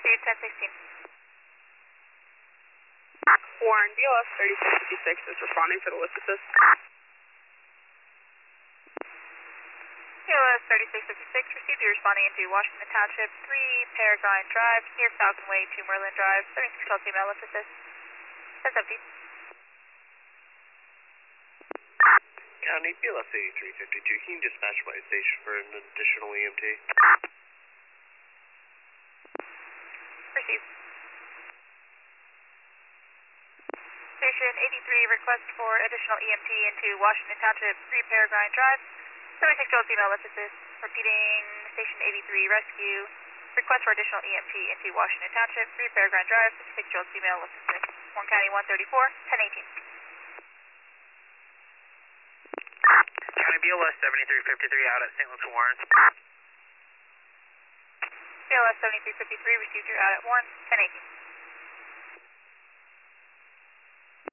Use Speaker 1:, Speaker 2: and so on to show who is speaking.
Speaker 1: Received 1016.
Speaker 2: Warren, BLS 3656 is responding for the lift assist.
Speaker 1: BLS 3656, received you responding into Washington Township, 3 Peregrine Drive, near Falcon Way to Merlin Drive, 76 female lift assist. 1017.
Speaker 3: County, BLS 8352, can you dispatch my station for an additional EMT?
Speaker 1: Received. Station 83, request for additional EMT into Washington Township, 3 Peregrine Drive, 76 female lift assist. Repeating, Station 83, rescue, request for additional EMT into Washington Township, 3 Peregrine Drive, 76 female lift assist. Warren County 134, 1018.
Speaker 4: County BLS 7353 out at St. Luke's Warren.
Speaker 1: BLS 7353, received you out at Warren, 1018.